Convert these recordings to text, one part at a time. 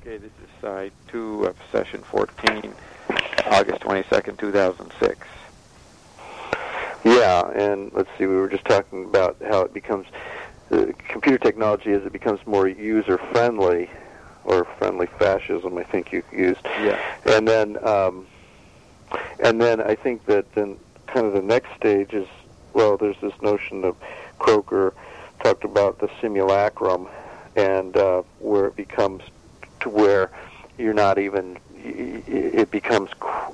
Okay, this is side 2 of session 14, August 22nd, 2006. Yeah, and let's see, we were just talking about how it becomes, computer technology as it becomes more user-friendly, or friendly fascism, I think you used. Yeah. And then I think that then kind of the next stage is, well, there's this notion of Croker talked about the simulacrum, and where it becomes to where you're not even, it becomes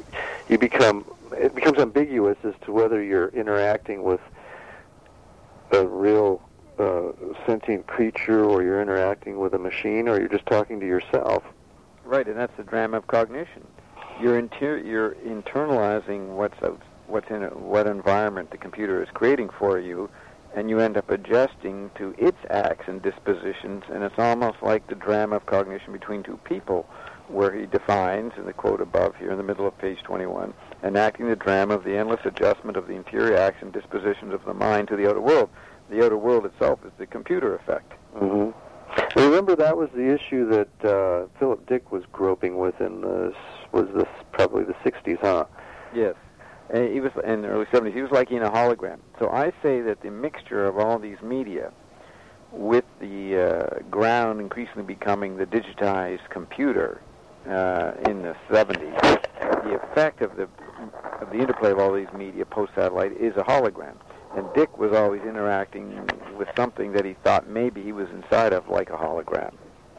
ambiguous as to whether you're interacting with a real sentient creature, or you're interacting with a machine, or you're just talking to yourself. Right, and that's the drama of cognition. You're internalizing what's in it, what environment the computer is creating for you, and you end up adjusting to its acts and dispositions, and it's almost like the drama of cognition between two people, where he defines, in the quote above here in the middle of page 21, enacting the drama of the endless adjustment of the interior acts and dispositions of the mind to the outer world. The outer world itself is the computer effect. Mm-hmm. Remember, that was the issue that Philip Dick was groping with in probably the 60s, huh? Yes. And he was in the early 70s. He was like in a hologram. So I say that the mixture of all these media, with the ground increasingly becoming the digitized computer in the 70s, the effect of the interplay of all these media post-satellite is a hologram. And Dick was always interacting with something that he thought maybe he was inside of, like a hologram.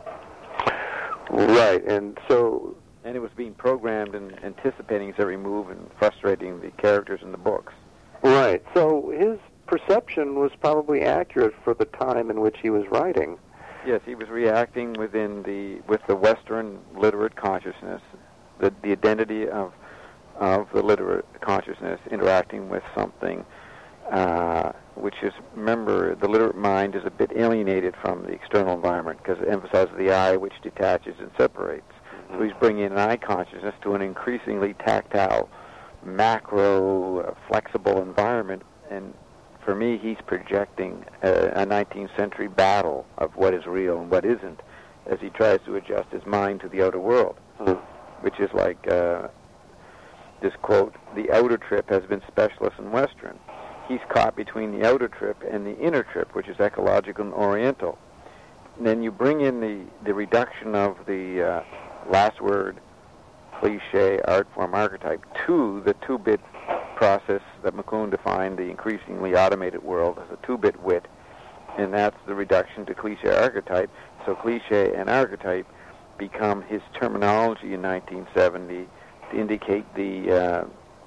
Right, and so... And it was being programmed and anticipating his every move and frustrating the characters in the books. Right, so his perception was probably accurate for the time in which he was writing. Yes, he was reacting with the Western literate consciousness, the identity of the literate consciousness interacting with something which is, remember, the literate mind is a bit alienated from the external environment because it emphasizes the I, which detaches and separates. Mm-hmm. So he's bringing an I consciousness to an increasingly tactile, macro, flexible environment, and for me, he's projecting a 19th century battle of what is real and what isn't as he tries to adjust his mind to the outer world, which is like this quote, the outer trip has been specialist and Western. He's caught between the outer trip and the inner trip, which is ecological and oriental. And then you bring in the reduction of the last word, cliche, art form, archetype, to the two-bit process that McLuhan defined the increasingly automated world as a two-bit wit, and that's the reduction to cliche archetype. So cliche and archetype become his terminology in 1970 to indicate the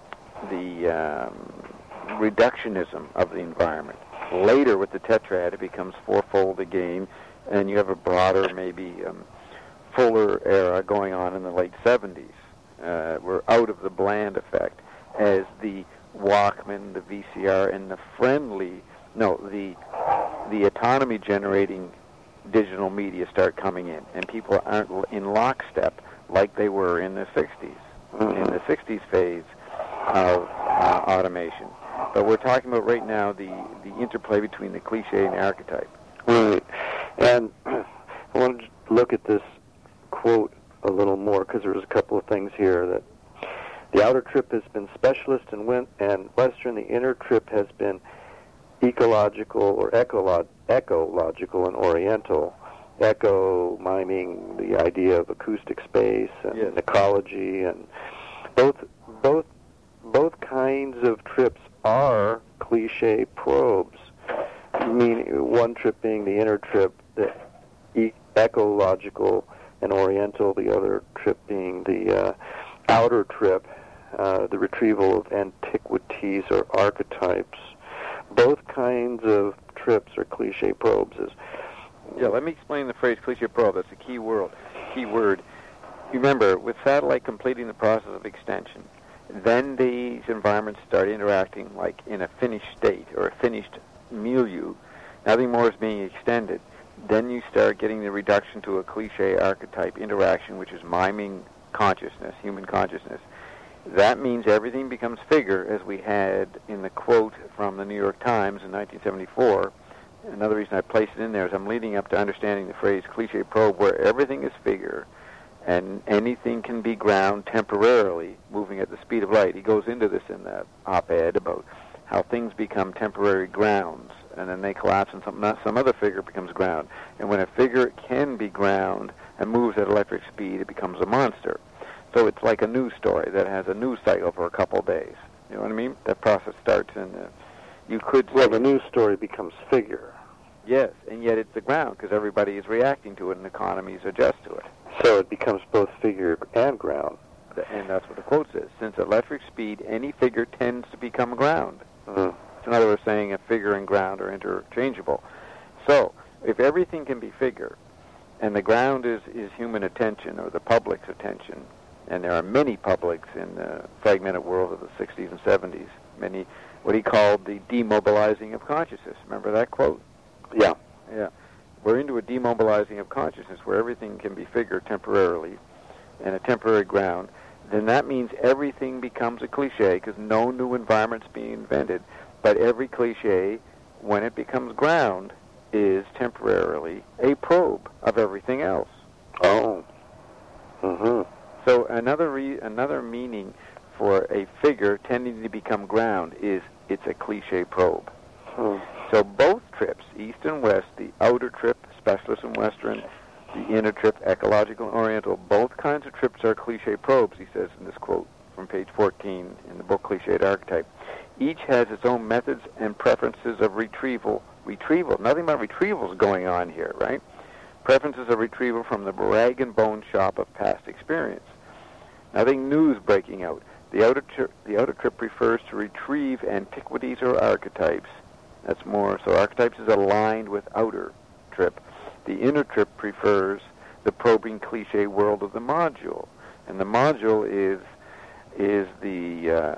reductionism of the environment. Later, with the tetrad, it becomes fourfold again, and you have a broader, maybe fuller era going on in the late 70s. We're out of the bland effect as the Walkman, the VCR, and the autonomy-generating digital media start coming in, and people aren't in lockstep like they were in the 60s, in the 60s phase of automation. But we're talking about right now the interplay between the cliche and the archetype. Right. And I want to look at this quote a little more, because there's a couple of things here. That the outer trip has been specialist and Western. The inner trip has been ecological or ecological and oriental. Echo miming the idea of acoustic space and yes. ecology, and both kinds of trips are cliche probes. Meaning one trip being the inner trip, the ecological and oriental, the other trip being the outer trip, the retrieval of antiquities or archetypes. Both kinds of trips are cliche probes. Yeah, let me explain the phrase cliche probe. That's a key word. Remember, with satellite completing the process of extension, then these environments start interacting like in a finished state or a finished milieu. Nothing more is being extended. Then you start getting the reduction to a cliche archetype interaction, which is miming consciousness, human consciousness. That means everything becomes figure, as we had in the quote from the New York Times in 1974. Another reason I placed it in there is I'm leading up to understanding the phrase cliche probe, where everything is figure. and anything can be ground temporarily, moving at the speed of light. He goes into this in that op-ed about how things become temporary grounds, and then they collapse and some other figure becomes ground. And when a figure can be ground and moves at electric speed, it becomes a monster. So it's like a news story that has a news cycle for a couple of days. You know what I mean? That process starts in you could say, well, the news story becomes figure. Yes, and yet it's the ground because everybody is reacting to it and economies adjust to it. So it becomes both figure and ground. And that's what the quote says. Since at electric speed, any figure tends to become ground. Mm. It's another way of saying a figure and ground are interchangeable. So if everything can be figure, and the ground is human attention or the public's attention, and there are many publics in the fragmented world of the 60s and 70s, many what he called the demobilizing of consciousness. Remember that quote? Yeah. Yeah. We're into a demobilizing of consciousness where everything can be figure temporarily and a temporary ground. Then that means everything becomes a cliche because no new environment's being invented. But every cliche, when it becomes ground, is temporarily a probe of everything else. Oh. Mm-hmm. So another meaning for a figure tending to become ground is it's a cliche probe. Hmm. So both trips, East and West, the outer trip, specialist and Western, the inner trip, ecological and Oriental, both kinds of trips are cliche probes, he says in this quote from page 14 in the book Cliched Archetype. Each has its own methods and preferences of retrieval. Nothing but retrievals going on here, right? Preferences of retrieval from the rag and bone shop of past experience. Nothing new is breaking out. The outer trip refers to retrieve antiquities or archetypes. That's more, so archetypes is aligned with outer trip. The inner trip prefers the probing cliche world of the module. And the module is the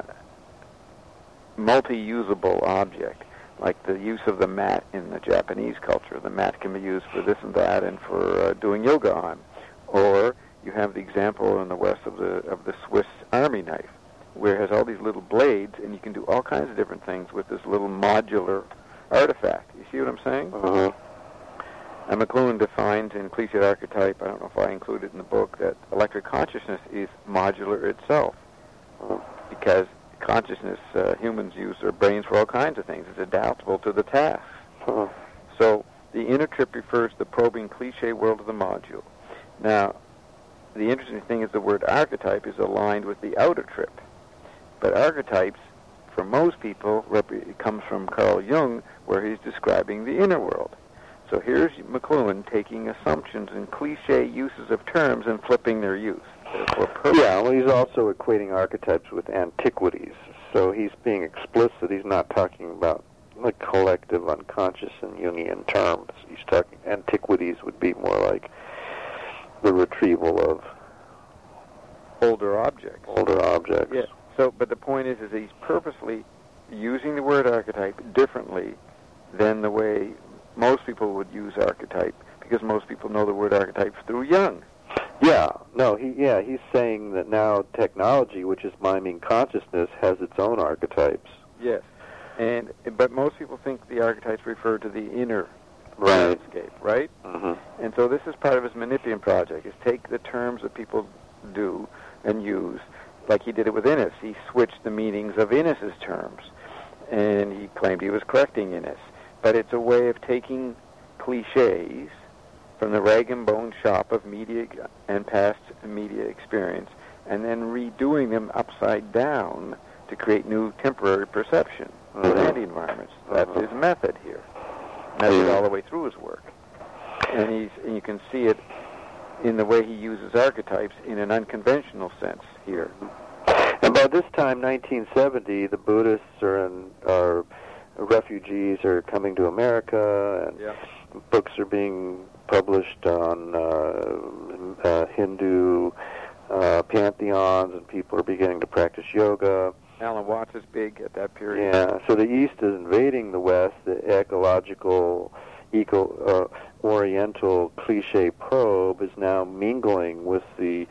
multi-usable object, like the use of the mat in the Japanese culture. The mat can be used for this and that and for doing yoga on. Or you have the example in the West of the Swiss Army knife, where it has all these little blades, and you can do all kinds of different things with this little modular artifact. You see what I'm saying? Uh-huh. And McLuhan defines in Cliched Archetype, I don't know if I include it in the book, that electric consciousness is modular itself. Because consciousness, humans use their brains for all kinds of things. It's adaptable to the task. Uh-huh. So the inner trip refers to the probing cliche world of the module. Now, the interesting thing is the word archetype is aligned with the outer trip. But archetypes, for most people, it comes from Carl Jung, where he's describing the inner world. So here's McLuhan taking assumptions and cliche uses of terms and flipping their use. Yeah, well, he's also equating archetypes with antiquities. So he's being explicit. He's not talking about like collective unconscious in Jungian terms. He's talking antiquities would be more like the retrieval of older objects. Yeah. So, but the point is he's purposely using the word archetype differently than the way most people would use archetype, because most people know the word archetype through Jung. Yeah, no, he's saying that now technology, which is miming consciousness, has its own archetypes. Yes, but most people think the archetypes refer to the inner right. landscape, right? Mm-hmm. And so this is part of his Manipian project, is take the terms that people do and use, like he did it with Innes. He switched the meanings of Innes's terms, and he claimed he was correcting Innes. But it's a way of taking cliches from the rag and bone shop of media and past media experience, and then redoing them upside down to create new temporary perception of anti-environments. That's his method here. Method all the way through his work. And you can see it in the way he uses archetypes in an unconventional sense here. And by this time, 1970, the Buddhists are refugees are coming to America, and books are being published on Hindu pantheons, and people are beginning to practice yoga. Alan Watts is big at that period. Yeah, so the East is invading the West. The ecological, oriental cliche probe is now mingling with the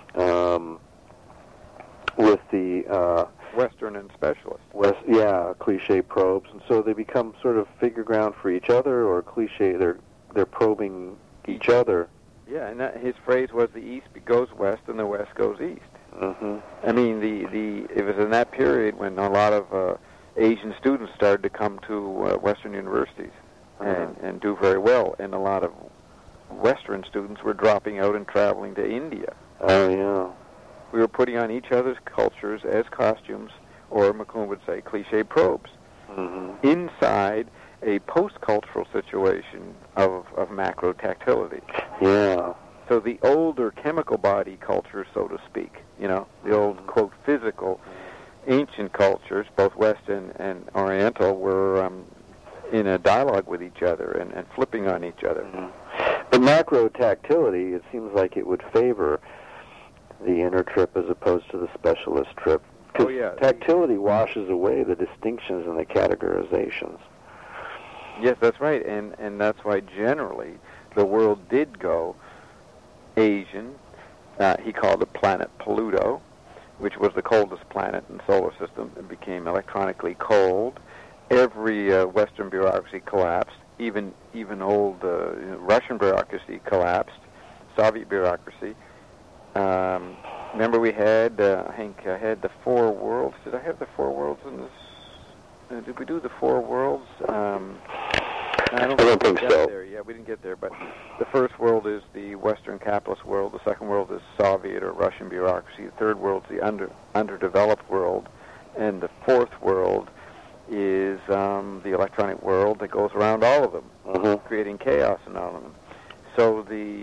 Western and specialist. Cliche probes, and so they become sort of figure ground for each other, or cliche. They're probing each other. Yeah, and his phrase was the East goes west and the West goes east. Mm-hmm. I mean, it was in that period when a lot of Asian students started to come to Western universities and do very well, and a lot of Western students were dropping out and traveling to India. Oh, yeah. We were putting on each other's cultures as costumes, or McLuhan would say, cliché probes, inside a post-cultural situation of macro-tactility. Yeah. So the older chemical body culture, so to speak, the old, quote, physical, ancient cultures, both Western and Oriental, were in a dialogue with each other and flipping on each other. The macro-tactility, it seems like it would favor the inner trip as opposed to the specialist trip. Because tactility washes away the distinctions and the categorizations. Yes, that's right, and that's why generally the world did go Asian. He called it planet Pluto, which was the coldest planet in the solar system. It became electronically cold. Every Western bureaucracy collapsed. Even old Russian bureaucracy collapsed. Soviet bureaucracy. Remember we had, I think I had the four worlds. Did I have the four worlds in this? Did we do the four worlds? I don't think we got there. Yeah, we didn't get there. But the first world is the Western capitalist world. The second world is Soviet or Russian bureaucracy. The third world is the underdeveloped world. And the fourth world is the electronic world that goes around all of them, creating chaos in all of them. So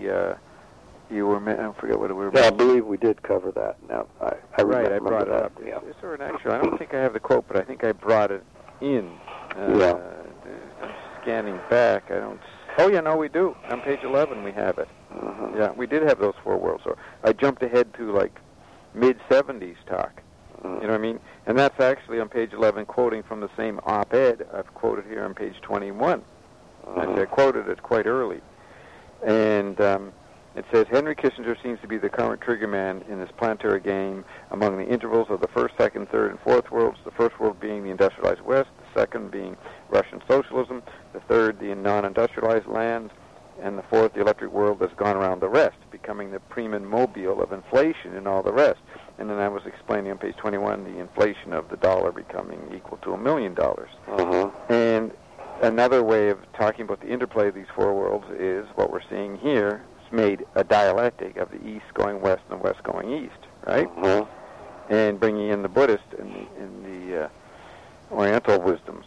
I forget what we were. Yeah, I believe we did cover that. Now, I brought it up. Yeah. Is there an actual? I don't think I have the quote, but I think I brought it in. Yeah. I'm scanning back. I don't. Oh yeah, no, we do. On page 11, we have it. Yeah, we did have those four worlds. So I jumped ahead to like mid-70s talk. You know what I mean? And that's actually on page 11, quoting from the same op-ed I've quoted here on page 21. I quoted it quite early, and. It says, Henry Kissinger seems to be the current trigger man in this planetary game among the intervals of the first, second, third, and fourth worlds, the first world being the industrialized West, the second being Russian socialism, the third the non-industrialized lands, and the fourth the electric world that's gone around the rest, becoming the primum mobile of inflation and all the rest. And then I was explaining on page 21 the inflation of the dollar becoming equal to $1 million. And another way of talking about the interplay of these four worlds is what we're seeing here. Made a dialectic of the East going West and the West going East, right? And bringing in the Buddhist and the Oriental wisdoms.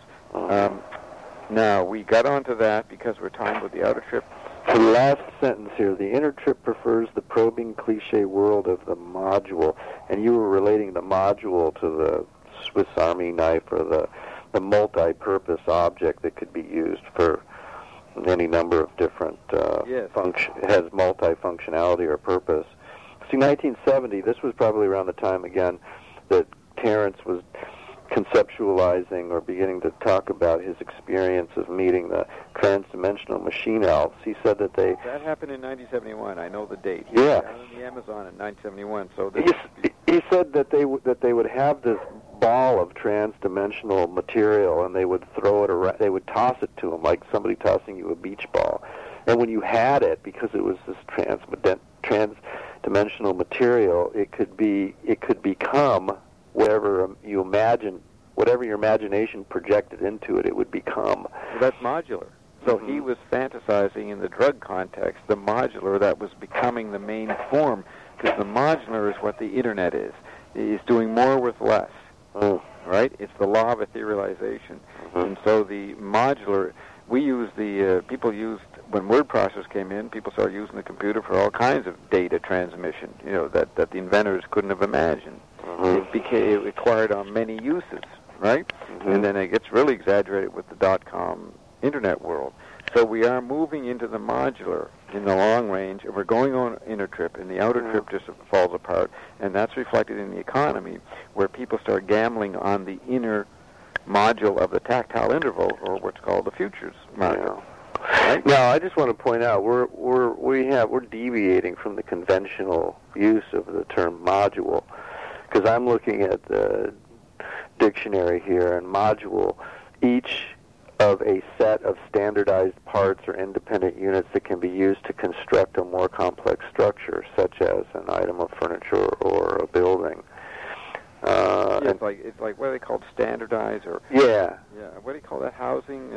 Now, we got onto that because we're talking about the outer trip. The last sentence here, the inner trip prefers the probing cliché world of the module, and you were relating the module to the Swiss Army knife or the multi-purpose object that could be used for any number of different has multi-functionality or purpose. See, 1970, this was probably around the time, again, that Terence was conceptualizing or beginning to talk about his experience of meeting the transdimensional machine elves. He said that they... That happened in 1971. I know the date. He was down in the Amazon in 1971. So he said that they would have this ball of transdimensional material, and they would throw it around. They would toss it to him like somebody tossing you a beach ball. And when you had it, because it was this transdimensional material, it could become whatever you imagine, whatever your imagination projected into it. It would become. Well, that's modular. So he was fantasizing in the drug context, the modular that was becoming the main form, because the modular is what the Internet is. It's doing more with less. Right? It's the law of etherealization. And so the modular, people used, when word processors came in, people started using the computer for all kinds of data transmission, that the inventors couldn't have imagined. It acquired on many uses, right? And then it gets really exaggerated with the dot-com internet world. So we are moving into the modular in the long range, and we're going on inner trip, and the outer trip just falls apart, and that's reflected in the economy, where people start gambling on the inner module of the tactile interval, or what's called the futures module. Right? Now, I just want to point out we're deviating from the conventional use of the term module, because I'm looking at the dictionary here, and module, each of a set of standardized parts or independent units that can be used to construct a more complex structure, such as an item of furniture or a building. It's like what are they called, standardized or what do you call that housing?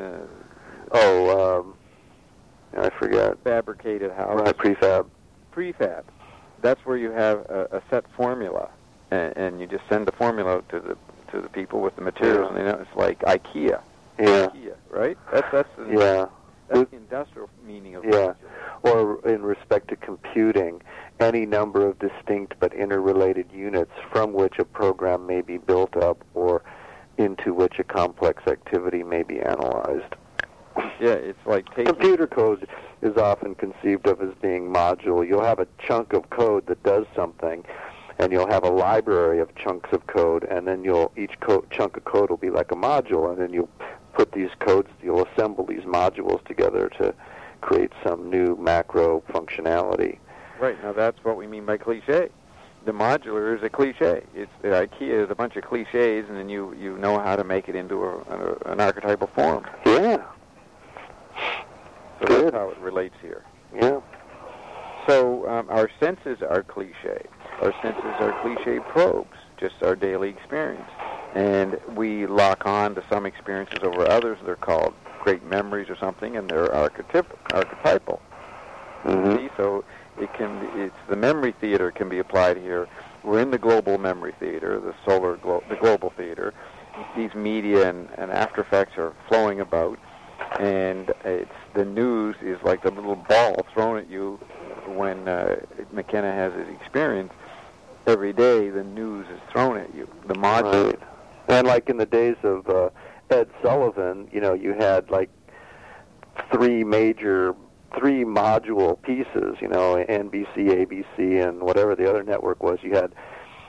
I forget. Fabricated housing. Right, prefab. Prefab. That's where you have a set formula, and you just send the formula to the people with the materials, and it's like IKEA. Yeah. IKEA, right? That's the industrial meaning of modular. Or in respect to computing, any number of distinct but interrelated units from which a program may be built up or into which a complex activity may be analyzed. Yeah, it's like taking... Computer code is often conceived of as being modular. You'll have a chunk of code that does something, and you'll have a library of chunks of code, and then each chunk of code will be like a module, and then you'll put these codes, you'll assemble these modules together to create some new macro functionality. Right, now that's what we mean by cliche. The modular is a cliche. IKEA is a bunch of cliches, and then you know how to make it into an archetypal form. Yeah. So that's how it relates here. Yeah. So our senses are cliche. Our senses are cliche probes, just our daily experience. And we lock on to some experiences over others. They're called great memories or something, and they're archetypal. Mm-hmm. See? So it's the memory theater can be applied here. We're in the global memory theater, the global theater. These media and after effects are flowing about, and the news is like the little ball thrown at you when McKenna has his experience. Every day the news is thrown at you, the modular. Right. And like in the days of Ed Sullivan, you had like three module pieces, NBC, ABC, and whatever the other network was. You had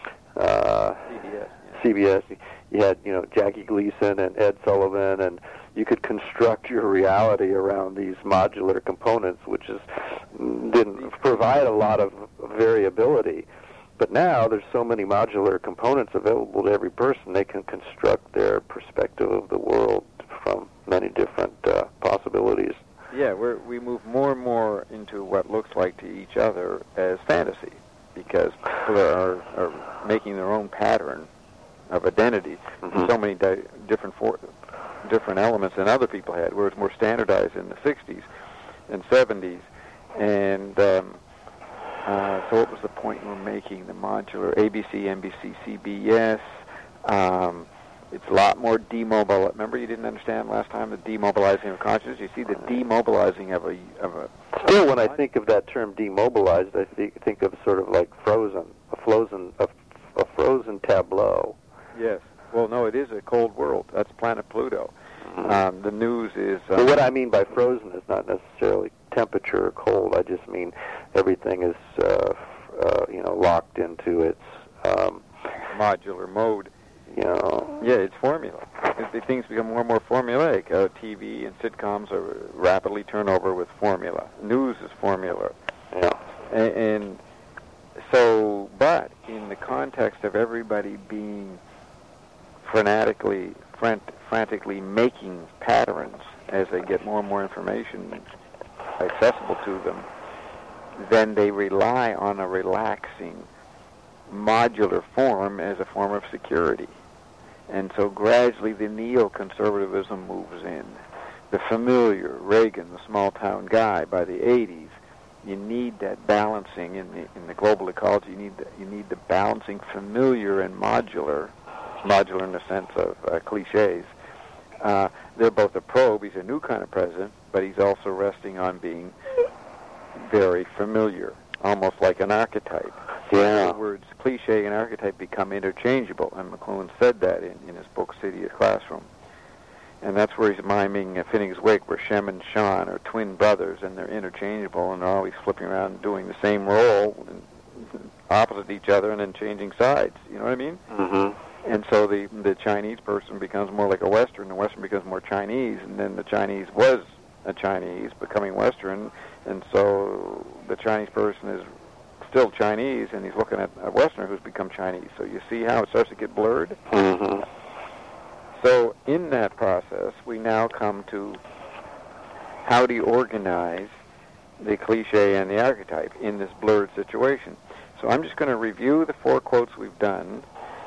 CBS. You had, Jackie Gleason and Ed Sullivan, and you could construct your reality around these modular components, which didn't provide a lot of variability. But now there's so many modular components available to every person, they can construct their perspective of the world from many different possibilities. Yeah, we move more and more into what looks like to each other as fantasy, because people are making their own pattern of identity. Mm-hmm. So many different elements than other people had, where it's more standardized in the 60s and 70s. And so what was the point we were making? The modular ABC, NBC, CBS. It's a lot more demobilized. Remember, you didn't understand last time the demobilizing of consciousness? You see the demobilizing of a... Still, when I think of that term demobilized, I think of sort of like frozen, a frozen tableau. Yes. Well, no, it is a cold world. That's planet Pluto. Mm-hmm. The news is... But what I mean by frozen is not necessarily temperature or cold. I just mean everything is, locked into its... modular mode. Yeah, it's formula. Things become more and more formulaic. TV and sitcoms are rapidly turned over with formula. News is formula. Yeah. And so, but in the context of everybody being frantically making patterns as they get more and more information accessible to them, then they rely on a relaxing modular form as a form of security. And so gradually the neoconservatism moves in. The familiar, Reagan, the small-town guy, by the 80s, you need that balancing in the global ecology. You need the balancing familiar and modular in the sense of cliches. They're both a probe. He's a new kind of president, but he's also resting on being very familiar, almost like an archetype. Yeah. The words cliche and archetype become interchangeable, and McLuhan said that in his book City of Classroom. And that's where he's miming Finnegan's Wake, where Shem and Sean are twin brothers, and they're interchangeable, and they're always flipping around and doing the same role, and opposite each other, and then changing sides. You know what I mean? Mm-hmm. And so the Chinese person becomes more like a Western, the Western becomes more Chinese, and then the Chinese was a Chinese becoming Western, and so the Chinese person is still Chinese, and he's looking at a Westerner who's become Chinese. So you see how it starts to get blurred? Mm-hmm. So in that process, we now come to how do you organize the cliche and the archetype in this blurred situation. So I'm just going to review the 4 quotes we've done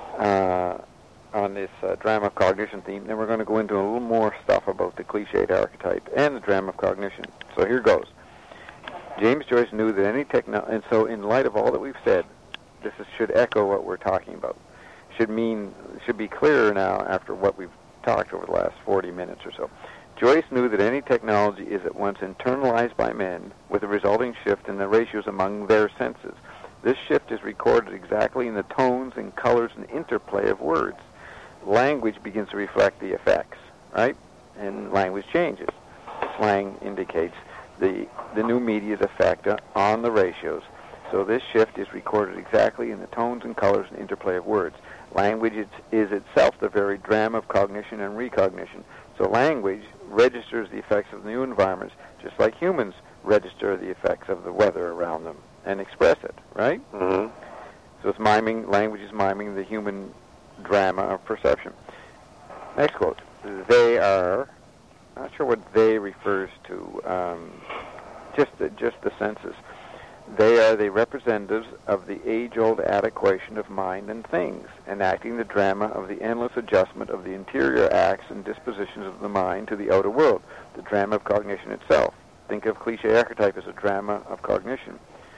on this drama of cognition theme. Then we're going to go into a little more stuff about the cliched archetype and the drama of cognition. So here goes. James Joyce knew that any and so in light of all that we've said, should echo what we're talking about. Should be clearer now after what we've talked over the last 40 minutes or so. Joyce knew that any technology is at once internalized by men with a resulting shift in the ratios among their senses. This shift is recorded exactly in the tones and colors and interplay of words. Language begins to reflect the effects, right? And language changes. Slang indicates the new media's effect on the ratios. So this shift is recorded exactly in the tones and colors and interplay of words. Language is itself the very drama of cognition and recognition. So language registers the effects of the new environments, just like humans register the effects of the weather around them and express it, right? Mm-hmm. So it's miming, language is miming the human drama of perception. Next quote. They are, not sure what they refers to, just the senses. They are the representatives of the age-old adequation of mind and things, enacting the drama of the endless adjustment of the interior acts and dispositions of the mind to the outer world, the drama of cognition itself. Think of cliche archetype as a drama of cognition.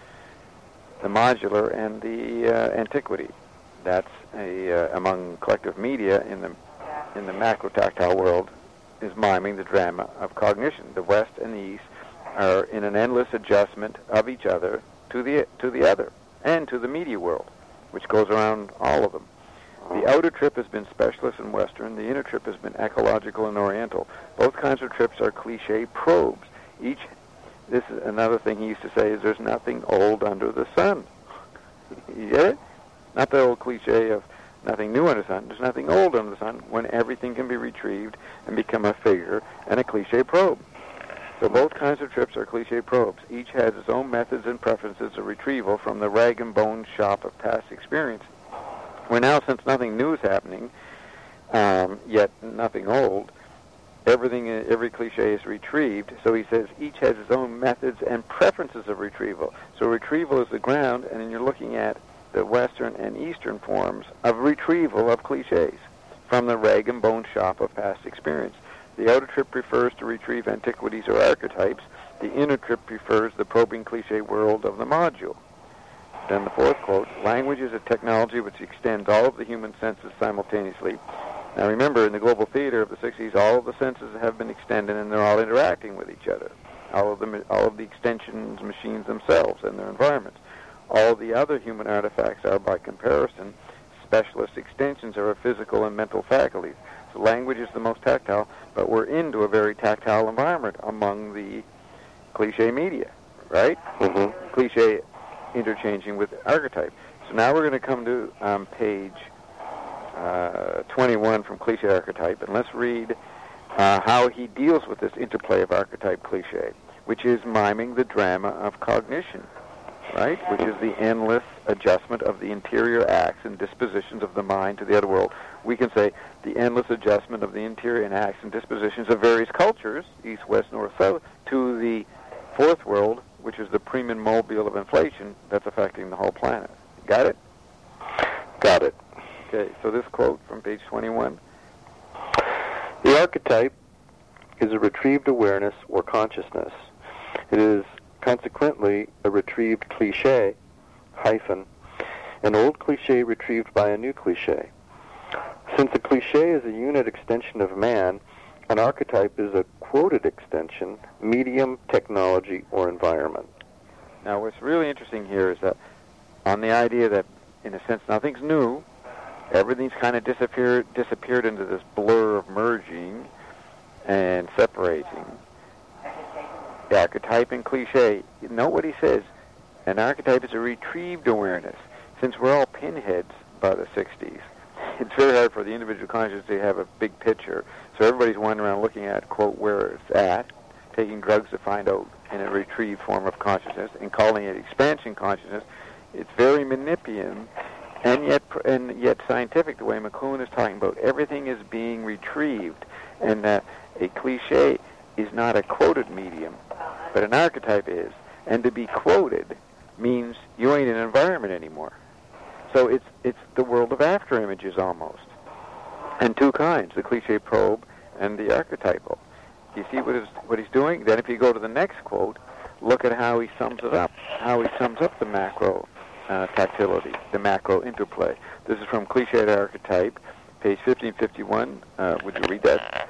The modular and the antiquity. That's among collective media in the macro-tactile world is miming the drama of cognition. The West and the East are in an endless adjustment of each other to the other and to the media world, which goes around all of them. The outer trip has been specialist and Western. The inner trip has been ecological and Oriental. Both kinds of trips are cliche probes. This is another thing he used to say is there's nothing old under the sun. You get it? Not the old cliche of nothing new under the sun. There's nothing old under the sun when everything can be retrieved and become a figure and a cliche probe. So both kinds of trips are cliche probes. Each has its own methods and preferences of retrieval from the rag and bone shop of past experience. Where now, since nothing new is happening, yet nothing old, every cliche is retrieved. So he says each has its own methods and preferences of retrieval. So retrieval is the ground, and then you're looking at the Western and Eastern forms of retrieval of cliches from the rag and bone shop of past experience. The outer trip prefers to retrieve antiquities or archetypes. The inner trip prefers the probing cliche world of the module. Then the 4th quote, language is a technology which extends all of the human senses simultaneously. Now remember, in the global theater of the 60s, all of the senses have been extended and they're all interacting with each other. All of the extensions, machines themselves and their environments. All of the other human artifacts are, by comparison, specialist extensions of our physical and mental faculties. So language is the most tactile, but we're into a very tactile environment among the cliche media, right? Mm-hmm. Cliche interchanging with archetype. So now we're going to come to page 21 from Cliche Archetype, and let's read how he deals with this interplay of archetype cliche, which is miming the drama of cognition, right? Which is the endless adjustment of the interior acts and dispositions of the mind to the outer world. We can say the endless adjustment of the interior acts and dispositions of various cultures, east, west, north, south, to the 4th world, which is the Freeman mobile of inflation that's affecting the whole planet. Got it? Got it. Okay, so this quote from page 21. The archetype is a retrieved awareness or consciousness. It is consequently a retrieved cliche, an old cliche retrieved by a new cliche. Since a cliche is a unit extension of man, an archetype is a quoted extension, medium, technology, or environment. Now, what's really interesting here is that on the idea that, in a sense, nothing's new, everything's kind of disappeared into this blur of merging and separating. The archetype and cliche, you know what he says, an archetype is a retrieved awareness. Since we're all pinheads by the 60s, it's very hard for the individual consciousness to have a big picture. So everybody's wandering around looking at, quote, where it's at, taking drugs to find out in a retrieved form of consciousness and calling it expansion consciousness. It's very Manipian, and yet scientific, the way McLuhan is talking about. Everything is being retrieved, and that a cliche is not a quoted medium, but an archetype is. And to be quoted means you ain't an environment anymore. So it's the world of after images almost. And two kinds, the cliche probe and the archetypal. You see what he's doing? Then if you go to the next quote, look at how he sums it up, the macro tactility, the macro interplay. This is from Cliche to Archetype, page 1551. Would you read that?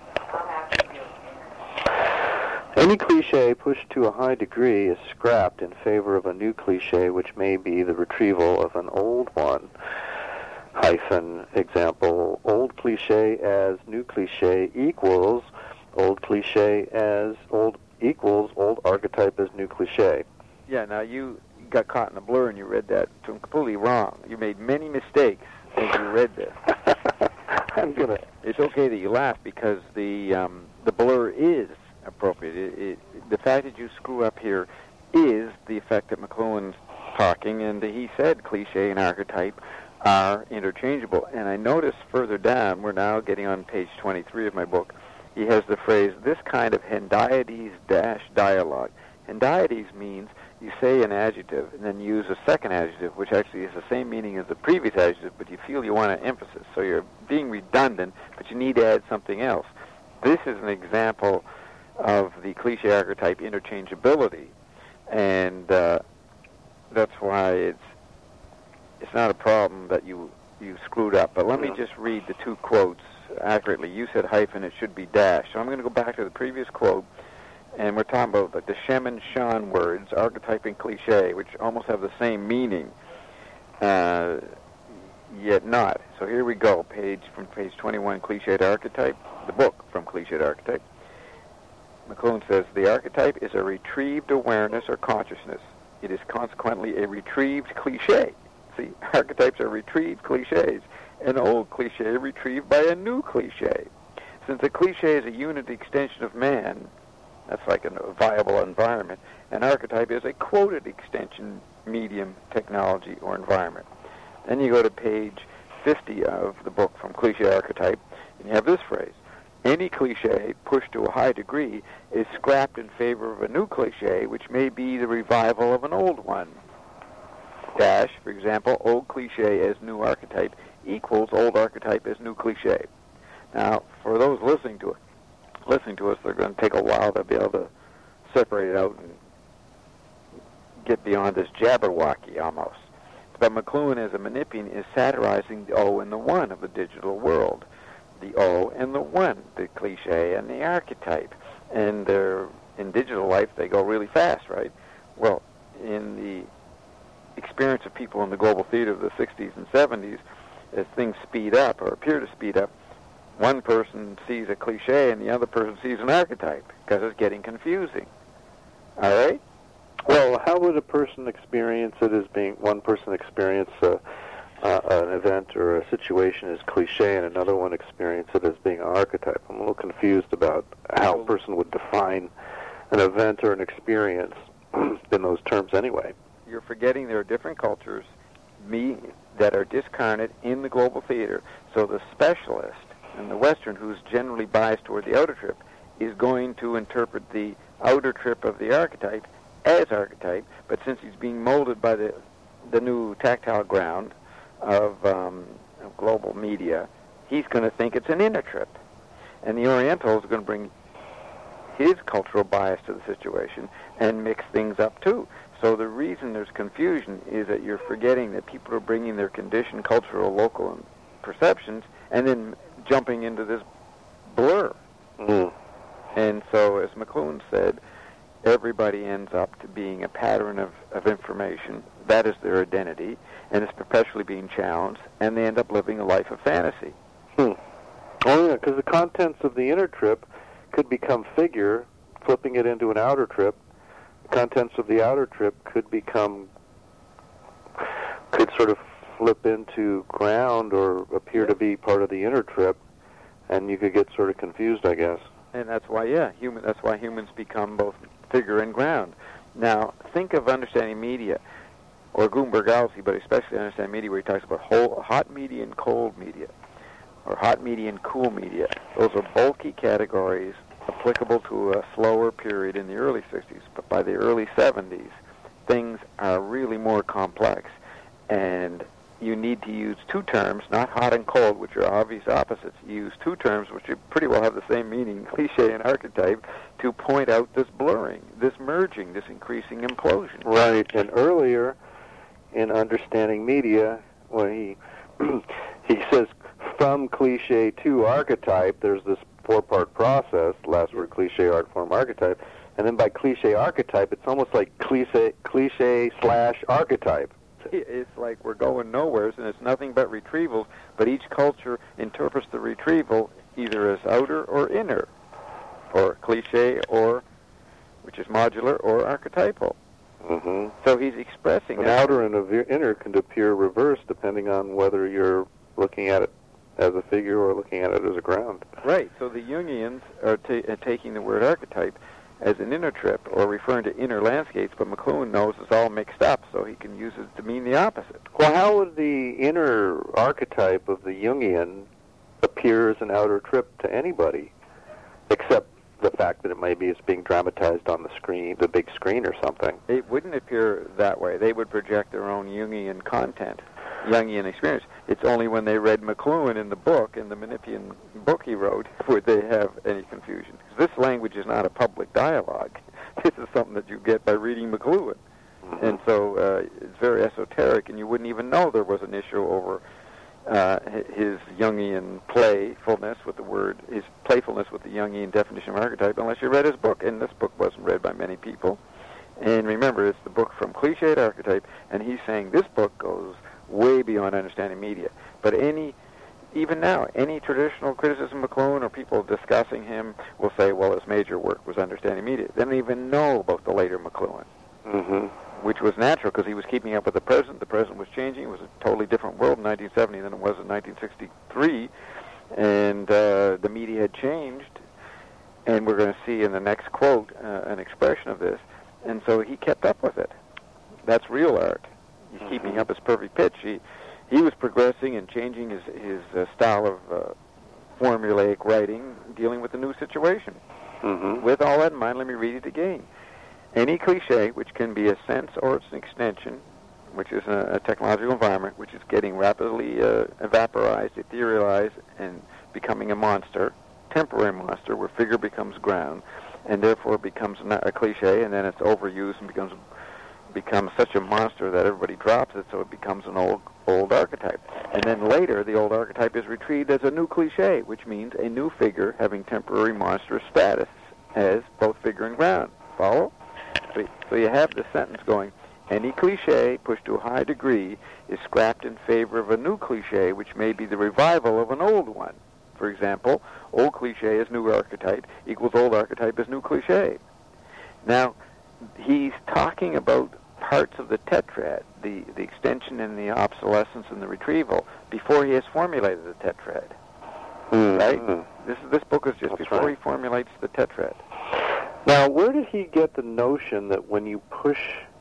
Any cliche pushed to a high degree is scrapped in favor of a new cliche, which may be the retrieval of an old one. Hyphen example, old cliche as new cliche equals old cliche as old equals old archetype as new cliche. Yeah, now you got caught in a blur and you read that completely wrong. You made many mistakes as you read this. It's okay that you laugh because the blur is appropriate. The fact that you screw up here is the effect that McLuhan's talking, and he said cliche and archetype are interchangeable. And I noticed further down, we're now getting on page 23 of my book, he has the phrase, this kind of Hendiades-dialogue. Hendiades means you say an adjective and then use a second adjective, which actually is the same meaning as the previous adjective, but you feel you want an emphasis. So you're being redundant, but you need to add something else. This is an example of the cliche archetype interchangeability, and that's why it's not a problem that you screwed up. But let me just read the two quotes accurately. You said hyphen, it should be dash. So I'm going to go back to the previous quote, and we're talking about the Shem and Shan words, archetype and cliche, which almost have the same meaning, yet not. So here we go, from page 21, Cliche to Archetype, the book from Cliche to Archetype. McLuhan says, the archetype is a retrieved awareness or consciousness. It is consequently a retrieved cliche. See, archetypes are retrieved cliches. An old cliche retrieved by a new cliche. Since a cliche is a unit extension of man, that's like a viable environment, an archetype is a quoted extension, medium, technology, or environment. Then you go to page 50 of the book from Cliche Archetype, and you have this phrase. Any cliche pushed to a high degree is scrapped in favor of a new cliche, which may be the revival of an old one. Dash, for example, old cliche as new archetype equals old archetype as new cliche. Now, for those listening to us, they're going to take a while to be able to separate it out and get beyond this jabberwocky almost. But McLuhan, as a Menippean, is satirizing the O and the one of the digital world. The O and the one, the cliche and the archetype. And in digital life, they go really fast, right? Well, in the experience of people in the global theater of the 60s and 70s, as things speed up or appear to speed up, one person sees a cliche and the other person sees an archetype because it's getting confusing. All right? Well, how would a person experience it as being, one person experience an event or a situation as cliche and another one experience it as being an archetype? I'm a little confused about how a person would define an event or an experience in those terms anyway. You're forgetting there are different cultures that are discarnate in the global theater. So the specialist in the Western, who's generally biased toward the outer trip, is going to interpret the outer trip of the archetype as archetype, but since he's being molded by the new tactile ground of global media, he's going to think it's an inner trip. And the Oriental is going to bring his cultural bias to the situation and mix things up too. So the reason there's confusion is that you're forgetting that people are bringing their conditioned cultural, local perceptions and then jumping into this blur. Mm. And so, as McLuhan said, everybody ends up to being a pattern of information. That is their identity, and it's perpetually being challenged, and they end up living a life of fantasy. Oh, yeah, because the contents of the inner trip could become figure, flipping it into an outer trip. The contents of the outer trip could sort of flip into ground or appear to be part of the inner trip, and you could get sort of confused, I guess. And that's why, that's why humans become both figure and ground. Now, think of understanding media. or Gutenberg Galaxy, but especially Understanding Media, where he talks about hot media and cold media, or hot media and cool media. Those are bulky categories applicable to a slower period in the early 60s, but by the early 70s, things are really more complex, and you need to use two terms, not hot and cold, which are obvious opposites. You use two terms which pretty well have the same meaning, cliché and archetype, to point out this blurring, this merging, this increasing implosion. Right, and earlier in Understanding Media, when he says from cliché to archetype, there's this four-part process, last word cliché, art form, archetype, and then by cliché archetype, it's almost like cliché slash archetype. It's like we're going nowhere, and it's nothing but retrievals, but each culture interprets the retrieval either as outer or inner, or cliché, or, which is modular, or archetypal. Mm-hmm. So he's expressing an outer and inner can appear reversed depending on whether you're looking at it as a figure or looking at it as a ground. Right, so the Jungians are taking the word archetype as an inner trip, or referring to inner landscapes, but McLuhan knows it's all mixed up, so he can use it to mean the opposite. Well, how would the inner archetype of the Jungian appear as an outer trip to anybody, except the fact that it maybe is being dramatized on the screen, the big screen or something? It wouldn't appear that way. They would project their own Jungian content, Jungian experience. It's only when they read McLuhan in the book, in the Menippean book he wrote, would they have any confusion. Because this language is not a public dialogue. This is something that you get by reading McLuhan. Mm-hmm. And so it's very esoteric, and you wouldn't even know there was an issue over his Jungian playfulness with the word, his playfulness with the Jungian definition of archetype, unless you read his book. And this book wasn't read by many people. And remember, it's the book from cliché to archetype, and he's saying this book goes way beyond Understanding Media. But even now, any traditional criticism of McLuhan or people discussing him will say, well, his major work was Understanding Media. They don't even know about the later McLuhan, mm-hmm. which was natural because he was keeping up with the present. The present was changing. It was a totally different world in 1970 than it was in 1963, and the media had changed, and we're going to see in the next quote an expression of this, and so he kept up with it. That's real art. He's keeping up his perfect pitch. He was progressing and changing his style of formulaic writing, dealing with the new situation. Mm-hmm. With all that in mind, let me read it again. Any cliché, which can be a sense or it's an extension, which is a technological environment, which is getting rapidly vaporized, etherealized, and becoming a monster, temporary monster, where figure becomes ground, and therefore becomes a cliché, and then it's overused and becomes such a monster that everybody drops it, so it becomes an old archetype. And then later, the old archetype is retrieved as a new cliché, which means a new figure having temporary monstrous status as both figure and ground. Follow? So you have this sentence going, any cliché pushed to a high degree is scrapped in favor of a new cliché, which may be the revival of an old one. For example, old cliché is new archetype equals old archetype is new cliché. Now, he's talking about parts of the tetrad, the extension and the obsolescence and the retrieval, before he has formulated the tetrad. Mm-hmm. Right? This book is just before he formulates the tetrad. Now, where did he get the notion that when you push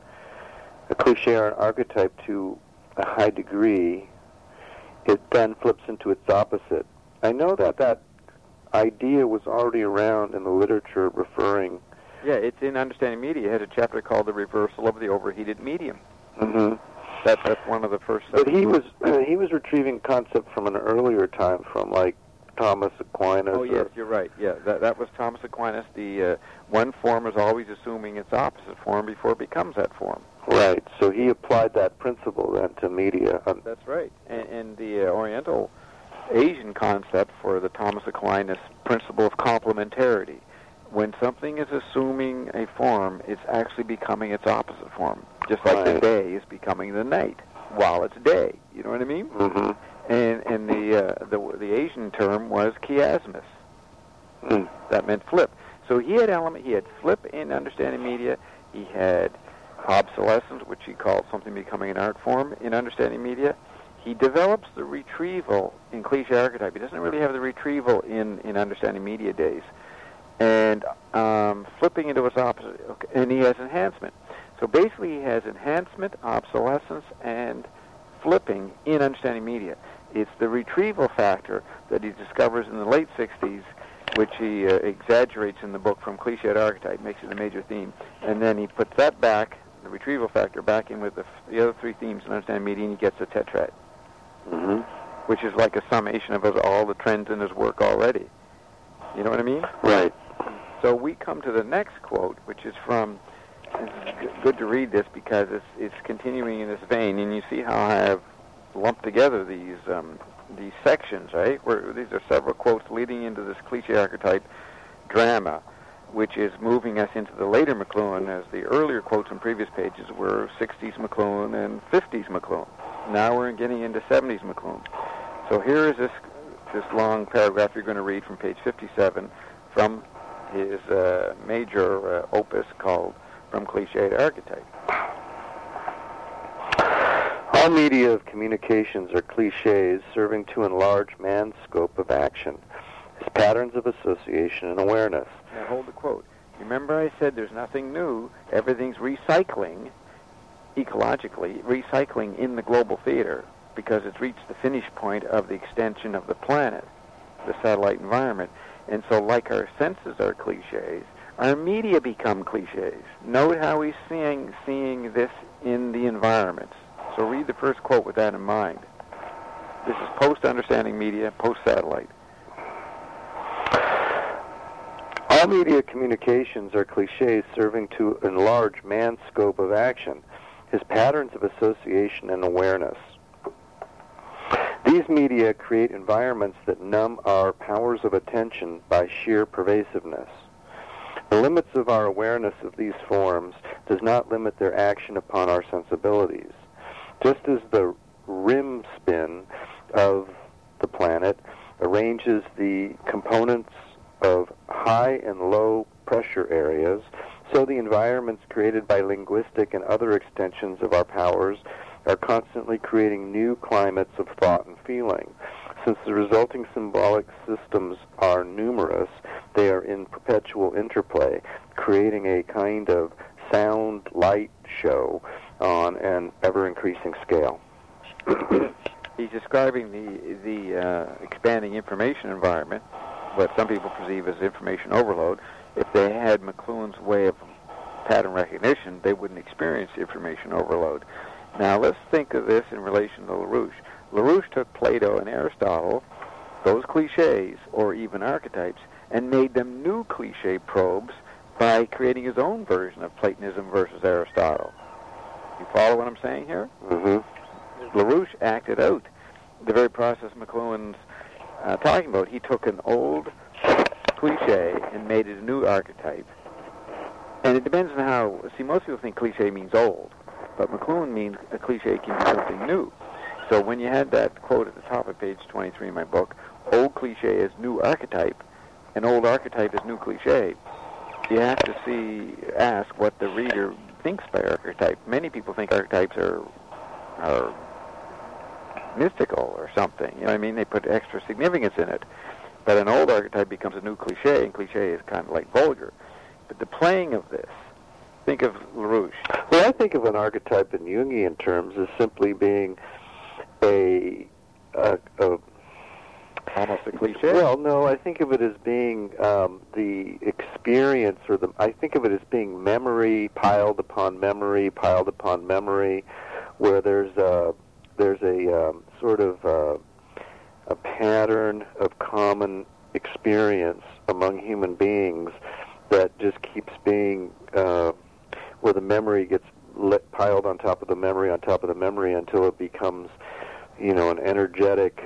a cliché or an archetype to a high degree, it then flips into its opposite? I know that idea was already around in the literature referring... Yeah, it's in Understanding Media. It has a chapter called The Reversal of the Overheated Medium. Mm-hmm. That's one of the first... But he was retrieving concept from an earlier time, from like Thomas Aquinas. Oh, yes, you're right. Yeah, that was Thomas Aquinas. The one form is always assuming its opposite form before it becomes that form. Right, so he applied that principle then to media. That's right. And the Oriental Asian concept for the Thomas Aquinas principle of complementarity. When something is assuming a form, it's actually becoming its opposite form. Just like the day is becoming the night while it's day. You know what I mean? Mm-hmm. And the Asian term was chiasmus. Mm. That meant flip. So he had flip in Understanding Media. He had obsolescence, which he called something becoming an art form in Understanding Media. He develops the retrieval in cliché archetype. He doesn't really have the retrieval in Understanding Media days. And flipping into its opposite, okay, and he has enhancement. So basically he has enhancement, obsolescence, and flipping in understanding media. It's the retrieval factor that he discovers in the late 60s, which he exaggerates in the book from cliché to archetype, makes it a major theme, and then he puts that back, the retrieval factor, back in with the other three themes in understanding media, and he gets a tetrad, which is like a summation of all the trends in his work already. You know what I mean? Right. So we come to the next quote, which is from, it's good to read this because it's continuing in this vein, and you see how I have lumped together these sections, right? Where these are several quotes leading into this cliché archetype drama, which is moving us into the later McLuhan, as the earlier quotes on previous pages were 60s McLuhan and 50s McLuhan. Now we're getting into 70s McLuhan. So here is this long paragraph you're going to read from page 57 from his major opus called From Cliché to Archetype. All media of communications are cliches serving to enlarge man's scope of action, his patterns of association and awareness. Now hold the quote. Remember I said there's nothing new. Everything's recycling, ecologically, recycling in the global theater because it's reached the finish point of the extension of the planet, the satellite environment. And so like our senses are cliches, our media become cliches. Note how he's seeing this in the environment. So read the first quote with that in mind. This is post-understanding media, post-satellite. All media communications are cliches serving to enlarge man's scope of action, his patterns of association and awareness. These media create environments that numb our powers of attention by sheer pervasiveness. The limits of our awareness of these forms does not limit their action upon our sensibilities. Just as the rim spin of the planet arranges the components of high and low pressure areas, so the environments created by linguistic and other extensions of our powers are constantly creating new climates of thought and feeling. Since the resulting symbolic systems are numerous, they are in perpetual interplay, creating a kind of sound light show on an ever-increasing scale. He's describing the expanding information environment, what some people perceive as information overload. If they had McLuhan's way of pattern recognition, they wouldn't experience information overload. Now let's think of this in relation to LaRouche. LaRouche took Plato and Aristotle, those cliches, or even archetypes, and made them new cliche probes by creating his own version of Platonism versus Aristotle. You follow what I'm saying here? Mm-hmm. LaRouche acted out the very process McLuhan's talking about. He took an old cliche and made it a new archetype. And it depends on how... See, most people think cliche means old, but McLuhan means a cliche can be something new. So when you had that quote at the top of page 23 in my book, old cliche is new archetype, and old archetype is new cliche, you have to ask what the reader thinks by archetype. Many people think archetypes are mystical or something. You know what I mean? They put extra significance in it. But an old archetype becomes a new cliche, and cliche is kind of like vulgar. But the playing of this, think of LaRouche. Well, I think of an archetype in Jungian terms as simply being almost a cliche? Well, no, I think of it as being the experience, I think of it as being memory piled upon memory, where there's a sort of a pattern of common experience among human beings that just keeps being where the memory gets piled on top of the memory until it becomes, an energetic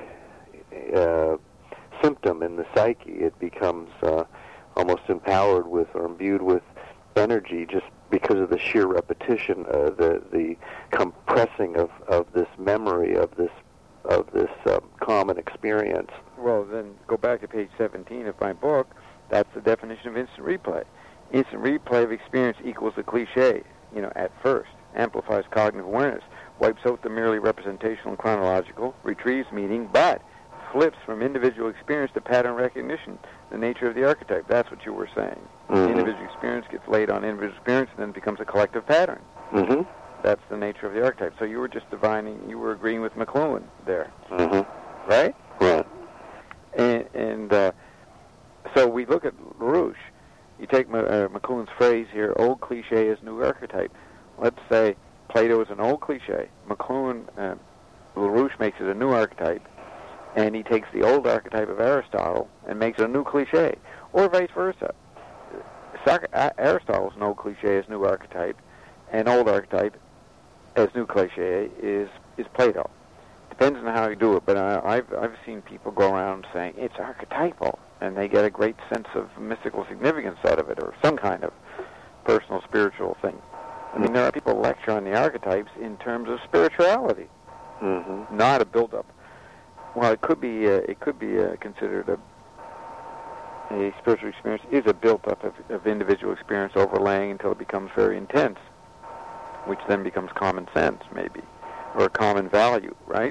symptom in the psyche. It becomes almost empowered with or imbued with energy just because of the sheer repetition, the compressing of this memory of this common experience. Well, then go back to page 17 of my book. That's the definition of instant replay. Instant replay of experience equals a cliche, at first. Amplifies cognitive awareness, wipes out the merely representational and chronological, retrieves meaning, but flips from individual experience to pattern recognition, the nature of the archetype. That's what you were saying. Mm-hmm. Individual experience gets laid on individual experience and then becomes a collective pattern. Mm-hmm. That's the nature of the archetype. So you were just you were agreeing with McLuhan there. Mm-hmm. Right? Right. And so we look at LaRouche. You take McLuhan's phrase here, old cliche is new archetype. Let's say Plato is an old cliche. LaRouche makes it a new archetype, and he takes the old archetype of Aristotle and makes it a new cliche, or vice versa. Aristotle's an old cliche is new archetype, and old archetype as new cliche is Plato. Depends on how you do it, but I've seen people go around saying it's archetypal, and they get a great sense of mystical significance out of it, or some kind of personal spiritual thing. I mean, there are people lecture on the archetypes in terms of spirituality, not a build-up. Well, it could be considered a spiritual experience is a built-up of individual experience overlaying until it becomes very intense, which then becomes common sense, maybe, or a common value, right?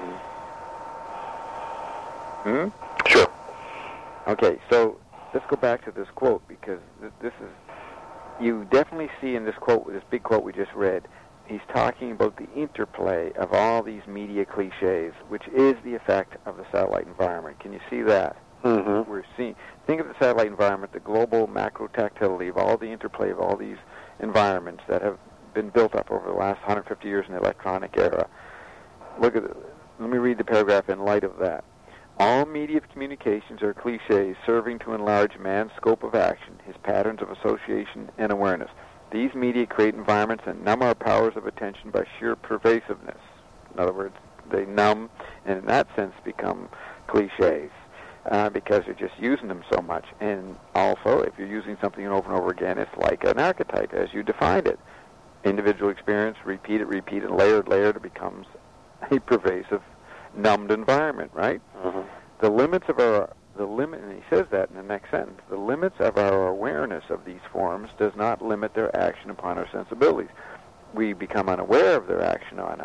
Sure. Okay, so let's go back to this quote, because this is, you definitely see in this quote, this big quote we just read, he's talking about the interplay of all these media cliches, which is the effect of the satellite environment. Can you see that? We're seeing, think of the satellite environment, the global macro-tactility of all the interplay of all these environments that have been built up over the last 150 years in the electronic era. Look at it. Let me read the paragraph in light of that. All media of communications are cliches serving to enlarge man's scope of action, his patterns of association and awareness. These media create environments that numb our powers of attention by sheer pervasiveness. In other words, they numb and in that sense become cliches because you're just using them so much. And also, if you're using something over and over again, it's like an archetype as you defined it. Individual experience, repeat it, layered, it becomes a pervasive, numbed environment, right? The limits of and he says that in the next sentence, the limits of our awareness of these forms does not limit their action upon our sensibilities. We become unaware of their action on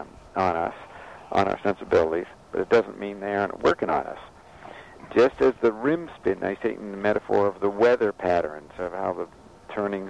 our sensibilities, but it doesn't mean they aren't working on us. Just as the rim spin, I take in the metaphor of the weather patterns, of how the turning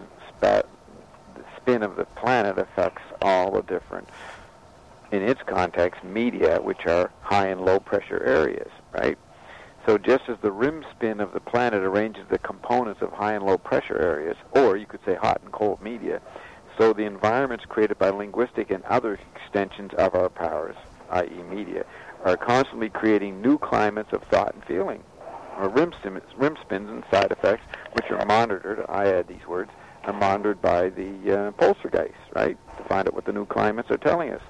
spin of the planet affects all the different, in its context, media, which are high and low pressure areas, right? So just as the rim spin of the planet arranges the components of high and low pressure areas, or you could say hot and cold media, so the environments created by linguistic and other extensions of our powers, i.e. media, are constantly creating new climates of thought and feeling, or rim spins and side effects, which are monitored, I add these words, are monitored by the poltergeist, right, to find out what the new climates are telling us.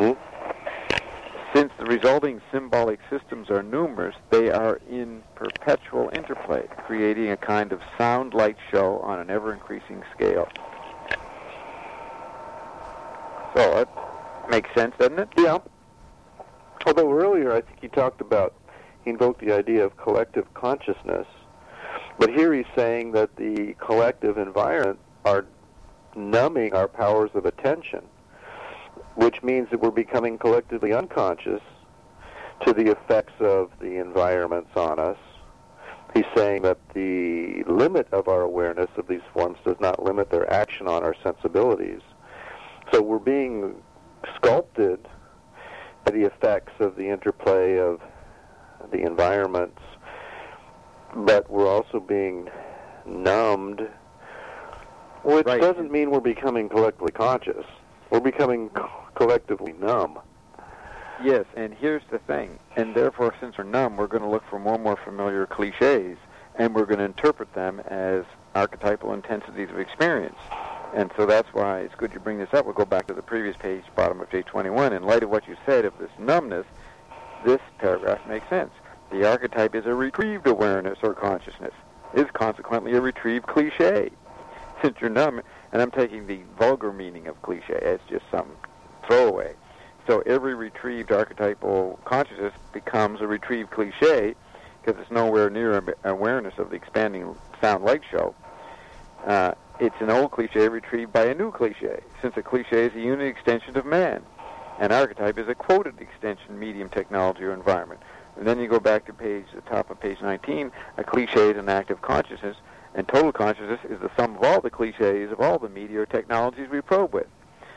Since the resulting symbolic systems are numerous, they are in perpetual interplay, creating a kind of sound-light show on an ever-increasing scale. So it makes sense, doesn't it? Yeah. Although earlier I think he invoked the idea of collective consciousness, but here he's saying that the collective environment are numbing our powers of attention, which means that we're becoming collectively unconscious to the effects of the environments on us. He's saying that the limit of our awareness of these forms does not limit their action on our sensibilities. So we're being sculpted by the effects of the interplay of the environments, but we're also being numbed, which doesn't mean we're becoming collectively conscious. We're becoming collectively numb. Yes, and here's the thing. And therefore, since we're numb, we're going to look for more and more familiar cliches, and we're going to interpret them as archetypal intensities of experience. And so that's why it's good you bring this up. We'll go back to the previous page, bottom of J21. In light of what you said of this numbness, this paragraph makes sense. The archetype is a retrieved awareness or consciousness. It is consequently a retrieved cliche. Since you're numb, and I'm taking the vulgar meaning of cliche, it's just some throwaway. So every retrieved archetypal consciousness becomes a retrieved cliche because it's nowhere near awareness of the expanding sound light show. It's an old cliche retrieved by a new cliche, since a cliche is a unit extension of man. An archetype is a quoted extension, medium, technology, or environment. And then you go back to the top of page 19, a cliche is an active consciousness, and total consciousness is the sum of all the cliches of all the media or technologies we probe with.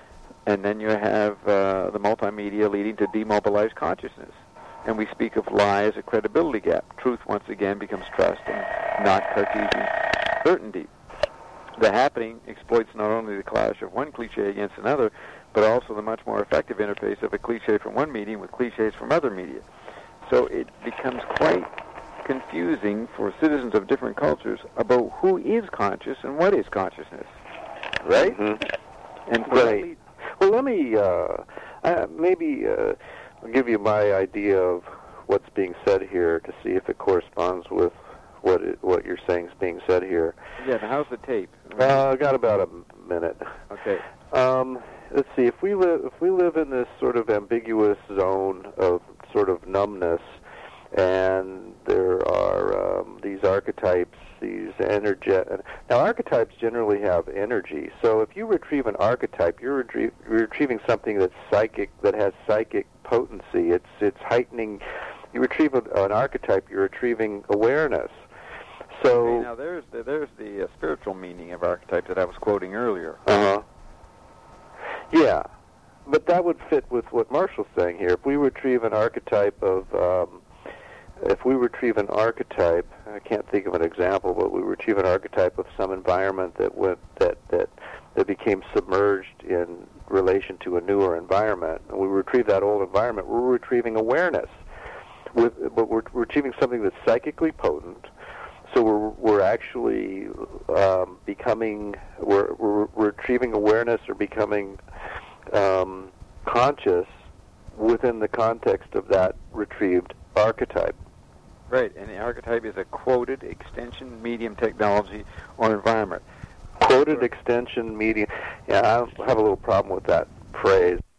And then you have the multimedia leading to demobilized consciousness. And we speak of lie as a credibility gap. Truth, once again, becomes trust and not Cartesian certainty. The happening exploits not only the clash of one cliche against another, but also the much more effective interface of a cliche from one medium with cliches from other media. So it becomes quite confusing for citizens of different cultures about who is conscious and what is consciousness, right? Mm-hmm. And right. Well, let me maybe I'll give you my idea of what's being said here to see if it corresponds with what you're saying is being said here. Yeah, how's the tape? I got about a minute. Okay. Let's see. If we live in this sort of ambiguous zone of sort of numbness, and there are these archetypes, these Now, archetypes generally have energy. So if you retrieve an archetype, you're retrieving something that's psychic, that has psychic potency. It's heightening. You retrieve an archetype, you're retrieving awareness. So okay, now there's the spiritual meaning of archetypes that I was quoting earlier. Yeah, but that would fit with what Marshall's saying here. If we retrieve an archetype I can't think of an example, but we retrieve an archetype of some environment that became submerged in relation to a newer environment, and we retrieve that old environment, we're retrieving awareness. But we're retrieving something that's psychically potent. So we're actually becoming, we're retrieving awareness or becoming conscious within the context of that retrieved archetype. Right, and the archetype is a quoted extension, medium, technology, or environment. Quoted extension, medium. Yeah, I have a little problem with that phrase.